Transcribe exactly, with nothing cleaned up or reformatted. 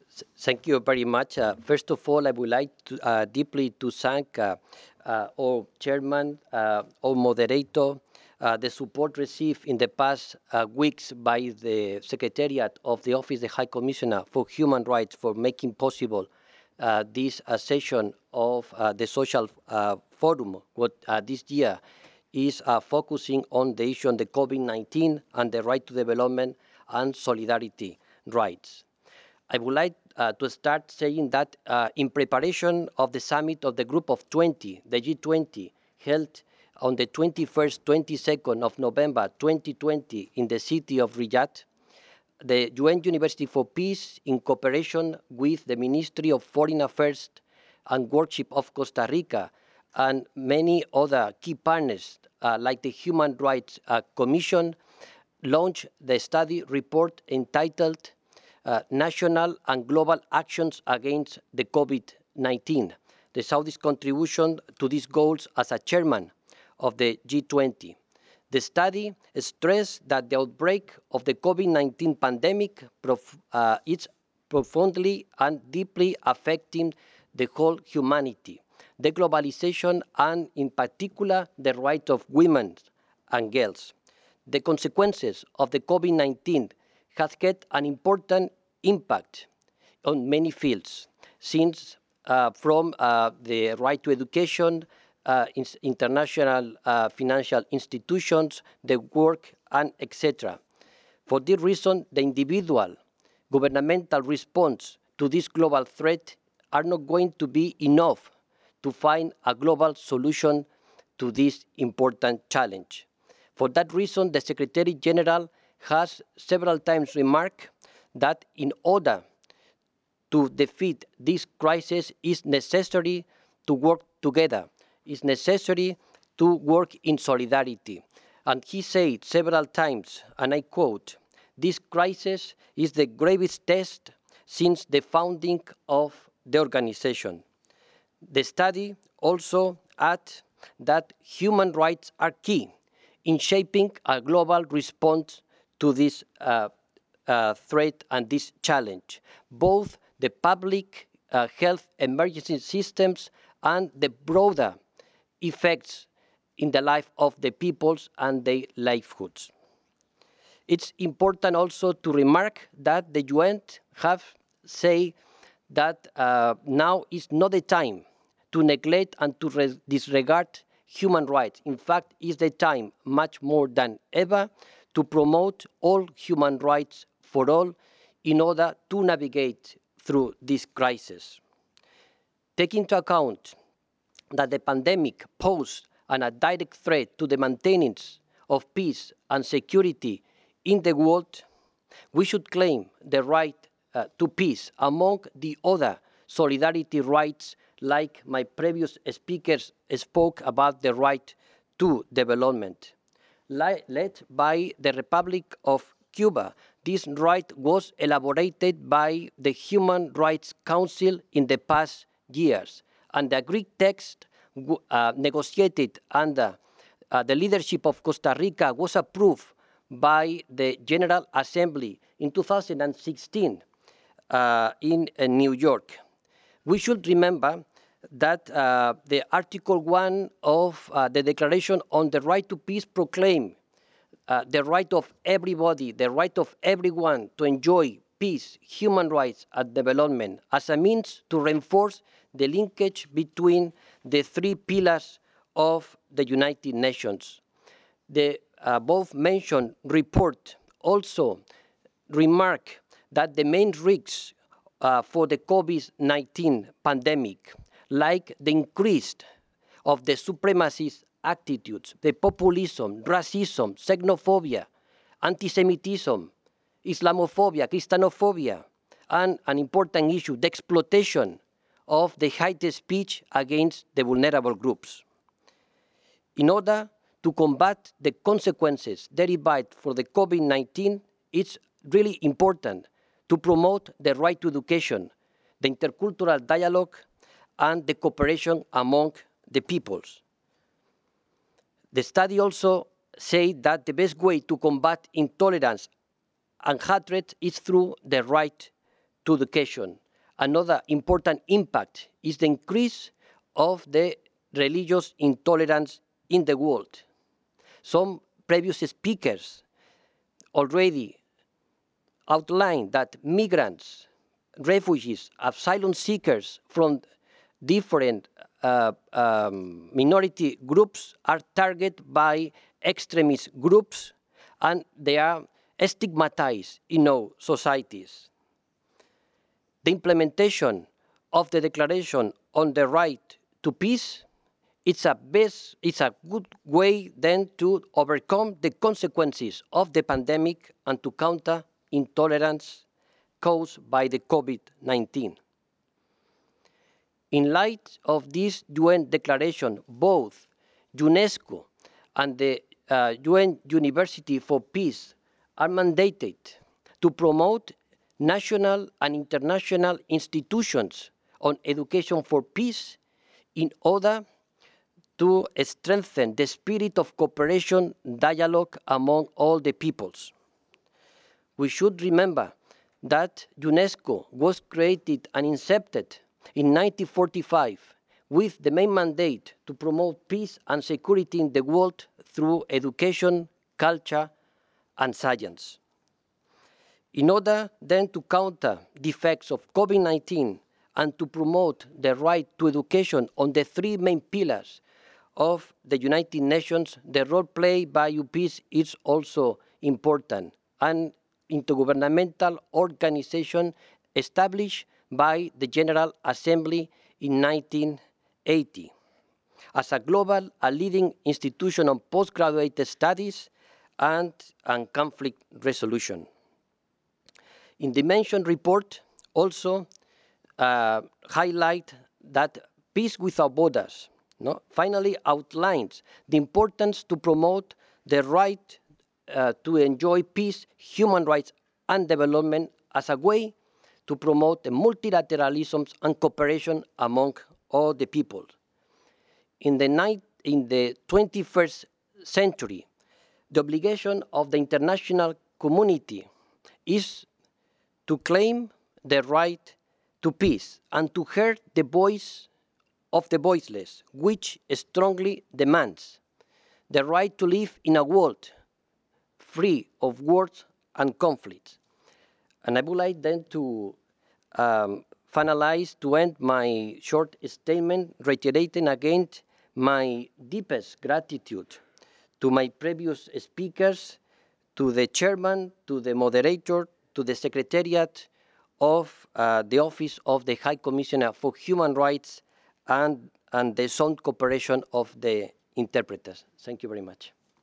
S- Thank you very much. Uh, first of all, I would like to uh, deeply to thank uh, uh, our chairman, uh, our moderator, uh, the support received in the past uh, weeks by the Secretariat of the Office of the High Commissioner for Human Rights for making possible uh, this uh, session of uh, the Social uh, Forum, what uh, this year is uh, focusing on the issue on the COVID nineteen and the right to development and solidarity rights. I would like uh, to start saying that uh, in preparation of the summit of the Group of twenty, the G twenty, held on the twenty-first, twenty-second of November twenty twenty in the city of Riyadh, the U N University for Peace, in cooperation with the Ministry of Foreign Affairs and Worship of Costa Rica and many other key partners uh, like the Human Rights uh, Commission, launched the study report entitled uh, National and Global Actions Against the COVID nineteen, the Saudi's contribution to these goals as a chairman of the G twenty. The study stressed that the outbreak of the COVID nineteen pandemic prof uh, is profoundly and deeply affecting the whole humanity, the globalization, and in particular the rights of women and girls. The consequences of the COVID nineteen have had an important impact on many fields, since uh, from uh, the right to education, uh, international uh, financial institutions, the work, and et cetera. For this reason, the individual governmental response to this global threat are not going to be enough to find a global solution to this important challenge. For that reason, the Secretary General has several times remarked that in order to defeat this crisis, it's necessary to work together. It's necessary to work in solidarity. And he said several times, and I quote, "This crisis is the gravest test since the founding of the organization." The study also adds that human rights are key in shaping a global response to this uh, uh, threat and this challenge, both the public uh, health emergency systems and the broader effects in the life of the peoples and their livelihoods. It's important also to remark that the U N have said that uh, now is not the time to neglect and to disregard human rights. In fact, it's the time, much more than ever, to promote all human rights for all in order to navigate through this crisis. Taking into account that the pandemic posed an, a direct threat to the maintenance of peace and security in the world, we should claim the right uh, to peace among the other solidarity rights, like my previous speakers spoke about the right to development. Led by the Republic of Cuba, this right was elaborated by the Human Rights Council in the past years, and the Greek text uh, negotiated under uh, the leadership of Costa Rica was approved by the General Assembly in two thousand sixteen uh, in uh, New York. We should remember that uh, the Article one of uh, the Declaration on the Right to Peace proclaims uh, the right of everybody, the right of everyone to enjoy peace, human rights, and development as a means to reinforce the linkage between the three pillars of the United Nations. The above mentioned report also remarks that the main risks uh, for the COVID nineteen pandemic, like the increase of the supremacist attitudes, the populism, racism, xenophobia, anti-Semitism, Islamophobia, Christianophobia, and an important issue, the exploitation of the hate speech against the vulnerable groups. In order to combat the consequences derived from the COVID nineteen, it's really important to promote the right to education, the intercultural dialogue, and the cooperation among the peoples. The study also said that the best way to combat intolerance and hatred is through the right to education. Another important impact is the increase of the religious intolerance in the world. Some previous speakers already outlined that migrants, refugees, asylum seekers from different uh, um, minority groups are targeted by extremist groups, and they are stigmatized in our societies. The implementation of the Declaration on the Right to Peace, it's a best, it's a good way then to overcome the consequences of the pandemic and to counter intolerance caused by the COVID nineteen. In light of this U N declaration, both UNESCO and the uh, U N University for Peace are mandated to promote national and international institutions on education for peace in order to strengthen the spirit of cooperation, dialogue among all the peoples. We should remember that UNESCO was created and incepted in nineteen forty-five with the main mandate to promote peace and security in the world through education, culture, and science. In order then to counter the effects of COVID nineteen and to promote the right to education on the three main pillars of the United Nations, the role played by U P S is also important. An intergovernmental organization established by the General Assembly in nineteen eighty as a global and leading institution on postgraduate studies and, and conflict resolution. In the mentioned report, also uh, highlight that Peace Without Borders no, finally outlines the importance to promote the right uh, to enjoy peace, human rights, and development as a way to promote the multilateralism and cooperation among all the people. In the, night, in the twenty-first century, the obligation of the international community is to claim the right to peace and to hear the voice of the voiceless, which strongly demands the right to live in a world free of wars and conflicts. And I would like then to um, finalize, to end my short statement, reiterating again my deepest gratitude to my previous speakers, to the chairman, to the moderator, to the secretariat of uh, the Office of the High Commissioner for Human Rights, and, and the sound cooperation of the interpreters. Thank you very much.